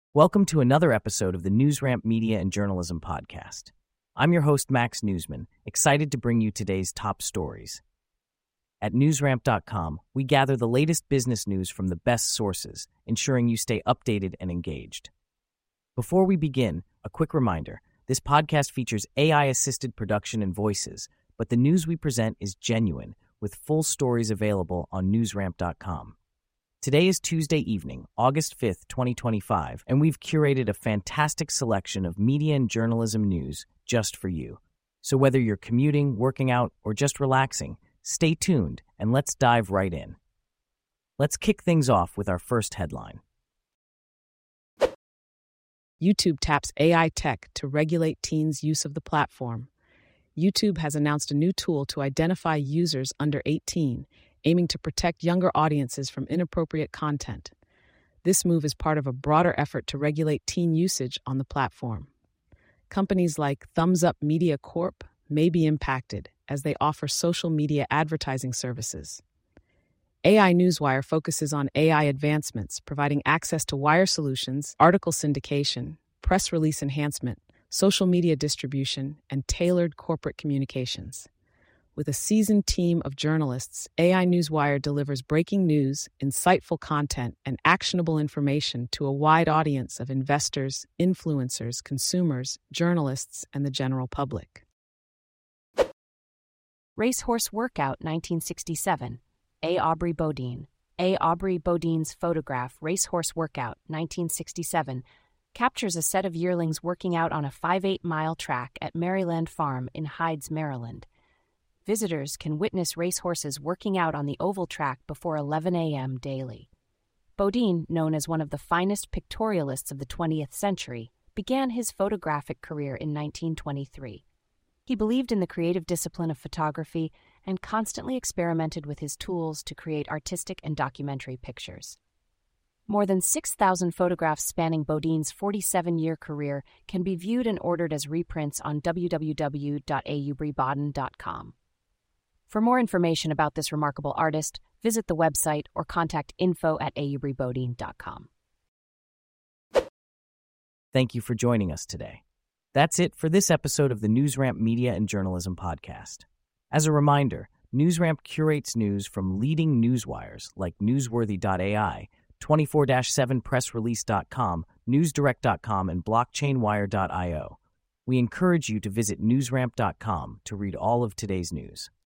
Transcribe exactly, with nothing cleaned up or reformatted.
Welcome to another episode of the NewsRamp Media and Journalism Podcast. I'm your host, Max Newsman, excited to bring you today's top stories. At newsramp dot com, we gather the latest business news from the best sources, ensuring you stay updated and engaged. Before we begin, a quick reminder, this podcast features A I-assisted production and voices, but the news we present is genuine, with full stories available on newsramp dot com. Today is Tuesday evening, August fifth, twenty twenty-five, and we've curated a fantastic selection of media and journalism news just for you. So whether you're commuting, working out, or just relaxing, stay tuned and let's dive right in. Let's kick things off with our first headline. YouTube taps A I tech to regulate teens' use of the platform. YouTube has announced a new tool to identify users under eighteen, aiming to protect younger audiences from inappropriate content. This move is part of a broader effort to regulate teen usage on the platform. Companies like Thumbs Up Media Corp may be impacted as they offer social media advertising services. A I Newswire focuses on A I advancements, providing access to wire solutions, article syndication, press release enhancement, social media distribution, and tailored corporate communications. With a seasoned team of journalists, A I Newswire delivers breaking news, insightful content, and actionable information to a wide audience of investors, influencers, consumers, journalists, and the general public. Racehorse Workout nineteen sixty-seven. A. Aubrey Bodine. A. Aubrey Bodine's photograph, Racehorse Workout nineteen sixty-seven, captures a set of yearlings working out on a five point eight mile track at Maryland Farm in Hides, Maryland. Visitors can witness racehorses working out on the oval track before eleven a.m. daily. Bodine, known as one of the finest pictorialists of the twentieth century, began his photographic career in nineteen twenty-three. He believed in the creative discipline of photography and constantly experimented with his tools to create artistic and documentary pictures. More than six thousand photographs spanning Bodine's forty-seven-year career can be viewed and ordered as reprints on w w w dot aubrey bodine dot com. For more information about this remarkable artist, visit the website or contact info at aubrey bodine dot com. Thank you for joining us today. That's it for this episode of the NewsRamp Media and Journalism Podcast. As a reminder, NewsRamp curates news from leading newswires like newsworthy dot a i, twenty-four seven press release dot com, newsdirect dot com, and blockchain wire dot io. We encourage you to visit newsramp dot com to read all of today's news.